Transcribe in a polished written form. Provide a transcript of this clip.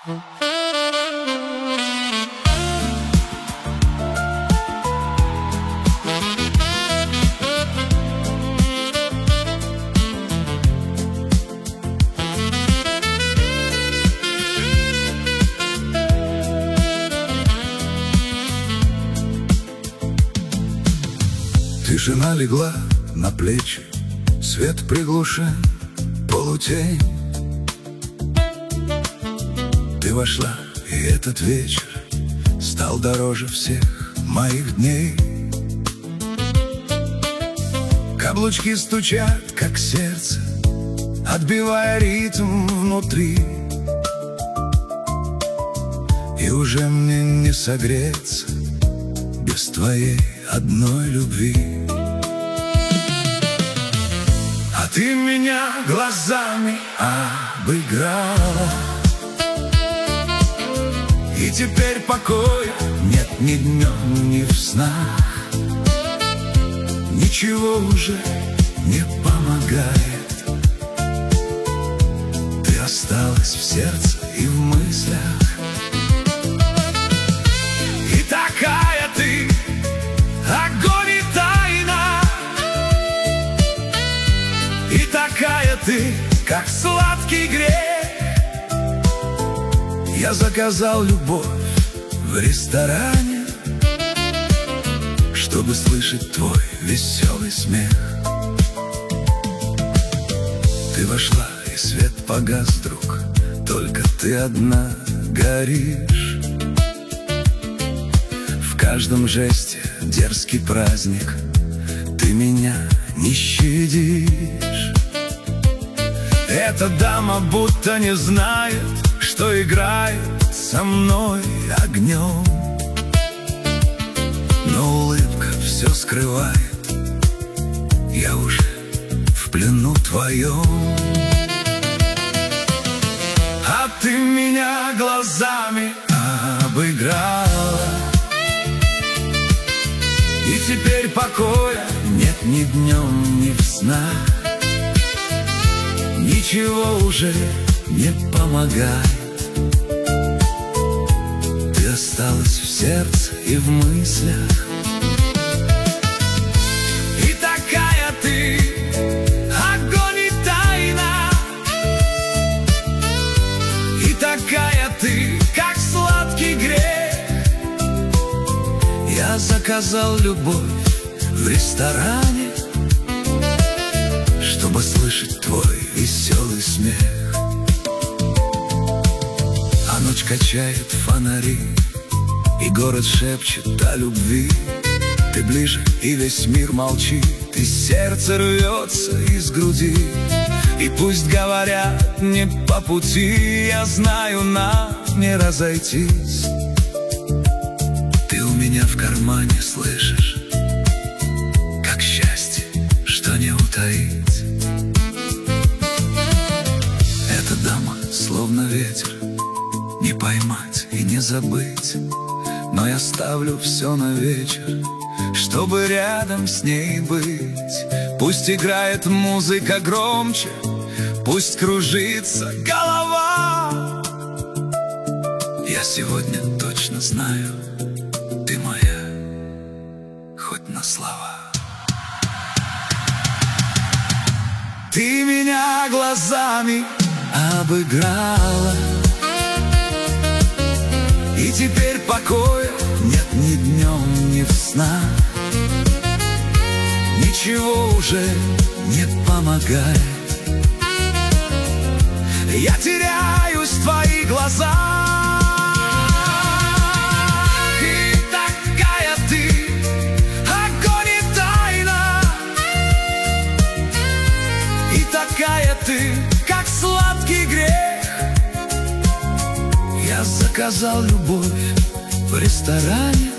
Тишина легла на плечи, свет приглушен, полутень. Ты вошла, и этот вечер стал дороже всех моих дней. Каблучки стучат, как сердце, отбивая ритм внутри. И уже мне не согреться без твоей одной любви. А ты меня глазами обыграла, и теперь покоя нет ни днем, ни в снах. Ничего уже не помогает. Ты осталась в сердце и в мыслях. И такая ты, огонь и тайна. И такая ты, как сладкий грех. Я заказал любовь в ресторане, чтобы слышать твой веселый смех. Ты вошла, и свет погас вдруг, только ты одна горишь. В каждом жесте дерзкий праздник, ты меня не щадишь. Эта дама будто не знает, что играет со мной огнем. Но улыбка все скрывает, я уже в плену твоем. А ты меня глазами обыграла, и теперь покоя нет ни днем, ни в снах. Ничего уже не помогает. Ты осталась в сердце и в мыслях. И такая ты, огонь и тайна. И такая ты, как сладкий грех. Я заказал любовь в ресторане, чтобы слышать твой веселый смех. А ночь качает фонари, и город шепчет о любви. Ты ближе, и весь мир молчит, и сердце рвется из груди. И пусть говорят не по пути, я знаю, нам не разойтись. Ты у меня в кармане, слышишь, как счастье, что не утаить. Эта дама словно ветер, не поймать и не забыть. Но я ставлю все на вечер, чтобы рядом с ней быть. Пусть играет музыка громче, пусть кружится голова. Я сегодня точно знаю, ты моя, хоть на слова. Ты меня глазами обыграла, и теперь покоя нет ни днем, ни в снах. Ничего уже не помогает. Я теряюсь в твоих глазах. И такая ты, огонь и тайна. И такая ты, как сладкий грех. Я заказал любовь в ресторане,